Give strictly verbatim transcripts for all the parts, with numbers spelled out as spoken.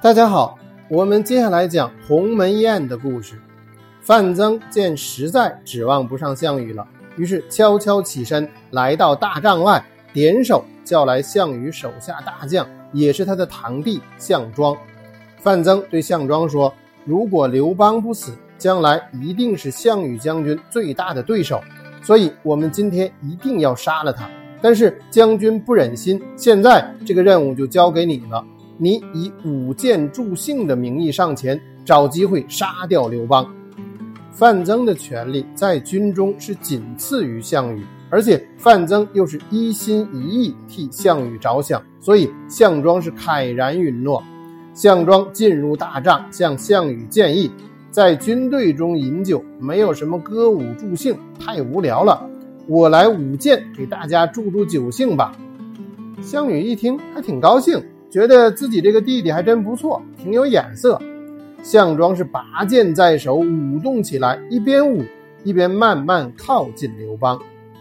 大家好，我们接下来讲鸿门宴的故事。范增见实在指望不上项羽了，于是悄悄起身来到大帐外，点手叫来项羽手下大将，也是他的堂弟项庄。范增对项庄说，如果刘邦不死，将来一定是项羽将军最大的对手，所以我们今天一定要杀了他。但是将军不忍心，现在这个任务就交给你了，你以舞剑助兴的名义上前，找机会杀掉刘邦。范增的权力在军中是仅次于项羽，而且范增又是一心一意替项羽着想，所以项庄是慨然允诺。项庄进入大帐，向项羽建议，在军队中饮酒没有什么歌舞助兴，太无聊了，我来舞剑给大家助助酒兴吧。项羽一听还挺高兴，觉得自己这个弟弟还真不错，挺有眼色。项庄是拔剑在手，舞动起来，一边舞一边慢慢靠近刘邦。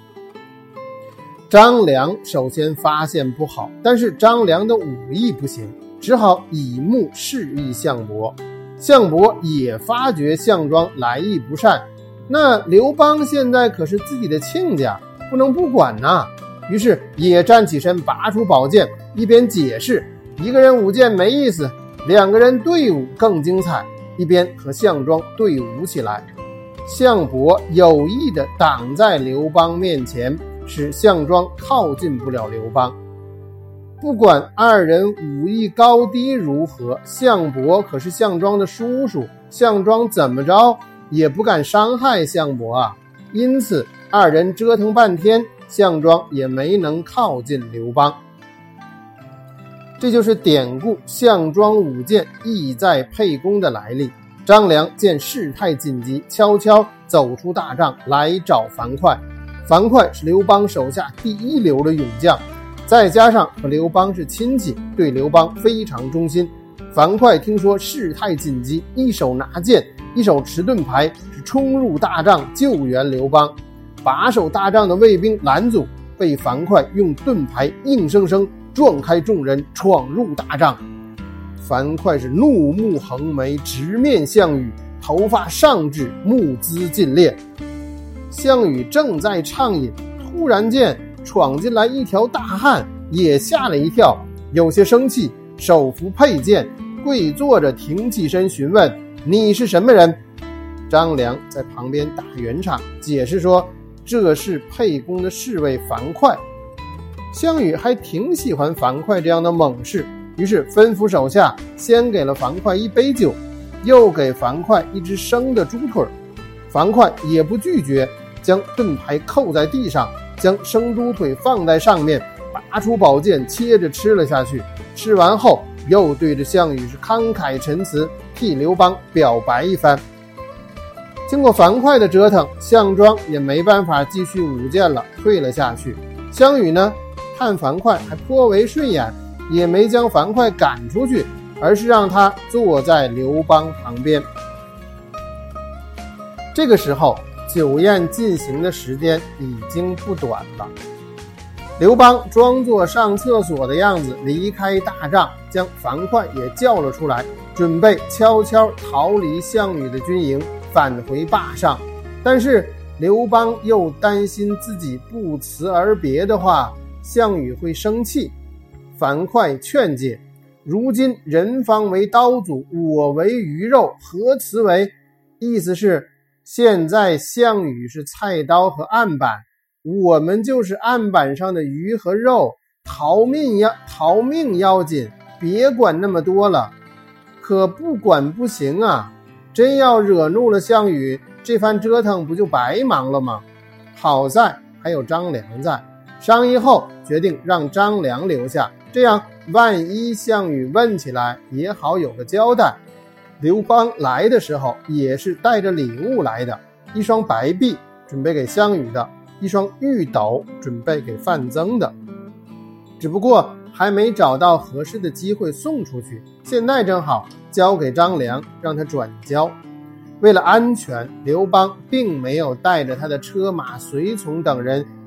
张良首先发现不好，但是张良的武艺不行，只好以目示意项伯。项伯也发觉项庄来意不善，那刘邦现在可是自己的亲家，不能不管呐。于是也站起身，拔出宝剑，一边解释一个人舞剑没意思，两个人对舞更精彩，一边和项庄对舞起来。项伯有意地挡在刘邦面前，使项庄靠近不了刘邦。不管二人武艺高低如何，项伯可是项庄的叔叔，项庄怎么着也不敢伤害项伯啊。因此二人折腾半天，项庄也没能靠近刘邦。这就是典故项庄舞剑意在沛公的来历。张良见事态紧急，悄悄走出大帐来找樊哙。樊哙是刘邦手下第一流的勇将，再加上和刘邦是亲戚，对刘邦非常忠心。樊哙听说事态紧急，一手拿剑，一手持盾牌，是冲入大帐救援刘邦。把守大帐的卫兵拦阻，被樊哙用盾牌硬生生撞开众人，闯入大帐。樊哙是怒目横眉，直面项羽，头发上至，目眦尽裂。项羽正在畅饮，突然间闯进来一条大汉，也吓了一跳，有些生气，手扶佩剑，跪坐着挺起身询问，你是什么人？张良在旁边打圆场，解释说这是沛公的侍卫樊哙。项羽还挺喜欢樊哙这样的猛士，于是吩咐手下先给了樊哙一杯酒，又给樊哙一只生的猪腿。樊哙也不拒绝，将盾牌扣在地上，将生猪腿放在上面，拔出宝剑切着吃了下去。吃完后又对着项羽是慷慨陈词，替刘邦表白一番。经过樊哙的折腾，项庄也没办法继续舞剑了，退了下去。项羽呢，看樊哙还颇为顺眼，也没将樊哙赶出去，而是让他坐在刘邦旁边。这个时候酒宴进行的时间已经不短了。刘邦装作上厕所的样子离开大帐，将樊哙也叫了出来，准备悄悄逃离项羽的军营，返回霸上。但是刘邦又担心自己不辞而别的话，项羽会生气。樊哙劝解，如今人方为刀俎，我为鱼肉，何辞为？意思是现在项羽是菜刀和案板，我们就是案板上的鱼和肉，逃命要逃命要紧，别管那么多了。可不管不行啊，真要惹怒了项羽，这番折腾不就白忙了吗？好在还有张良在，商议后决定让张良留下，这样万一项羽问起来也好有个交代。刘邦来的时候也是带着礼物来的，一双白璧准备给项羽的，一双玉斗准备给范增的，只不过还没找到合适的机会送出去，现在正好交给张良，让他转交。为了安全，刘邦并没有带着他的车马随从等人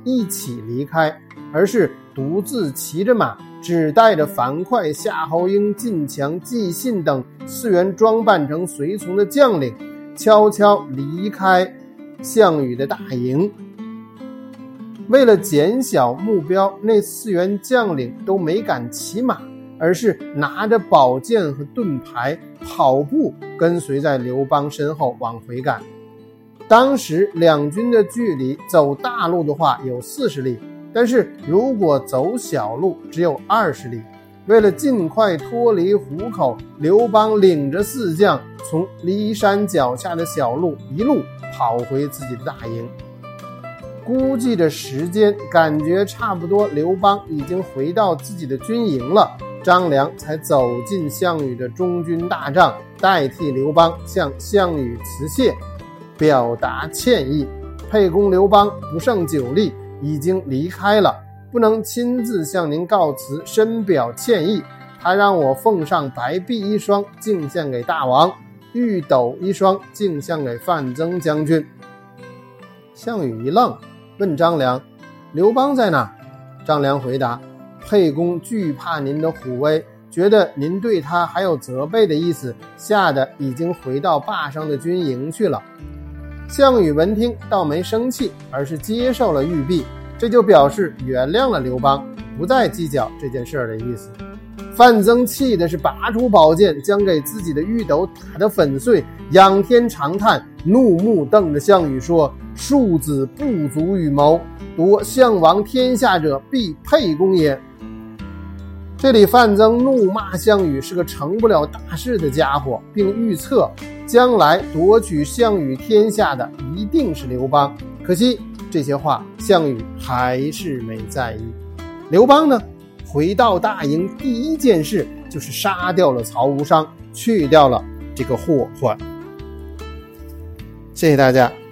一起离开，而是独自骑着马，只带着樊哙、夏侯婴、晋强、纪信等四员装扮成随从的将领，悄悄离开项羽的大营。为了减小目标，那四员将领都没敢骑马，而是拿着宝剑和盾牌跑步跟随在刘邦身后往回赶。当时两军的距离走大路的话有四十里，但是如果走小路只有二十里。为了尽快脱离虎口，刘邦领着四将从骊山脚下的小路一路跑回自己的大营。估计着时间，感觉差不多刘邦已经回到自己的军营了，张良才走进项羽的中军大帐，代替刘邦向项羽辞谢，表达歉意。沛公刘邦不胜酒力，已经离开了，不能亲自向您告辞，深表歉意。他让我奉上白璧一双敬献给大王，玉斗一双敬献给范增将军。项羽一愣，问张良：刘邦在哪？张良回答：沛公惧怕您的虎威，觉得您对他还有责备的意思，吓得已经回到霸上的军营去了。项羽闻听倒没生气，而是接受了玉璧，这就表示原谅了刘邦，不再计较这件事的意思。范增气的是拔出宝剑，将给自己的玉斗打得粉碎，仰天长叹，怒目瞪着项羽说：庶子不足与谋，夺项王天下者，必沛公也。这里范增怒骂项羽是个成不了大事的家伙，并预测将来夺取项羽天下的一定是刘邦。可惜这些话项羽还是没在意。刘邦呢，回到大营第一件事就是杀掉了曹无伤，去掉了这个祸患。谢谢大家。